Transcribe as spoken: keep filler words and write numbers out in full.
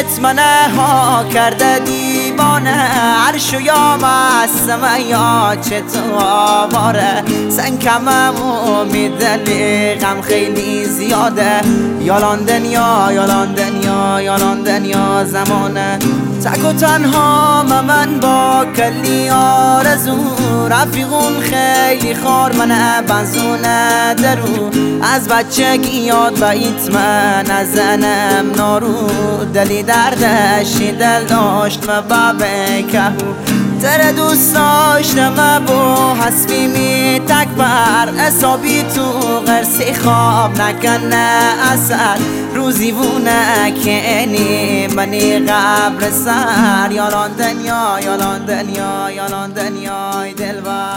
عشقت منه ها کرده دیوانه، عرش و یا مستمه یا چه تو آواره، سنکمم امیدلی غم خیلی زیاده، یالان دنیا یالان دنیا یالان دنیا زمانه، تک و تنها من با کلی آرزو، رفیقون خیلی خار منه بنزونه درو، از بچگی یاد بیت من از زنم نارو، دلی دردشی دل داشت و بابه کهو، تر دوست داشتم با حسبی می تکبر، حسابی تو غرسی خواب نکنه اثر، روزی وونه که اینی منی قبر سر، یالان دنیا یالان دنیا یالان دنیای دلبر.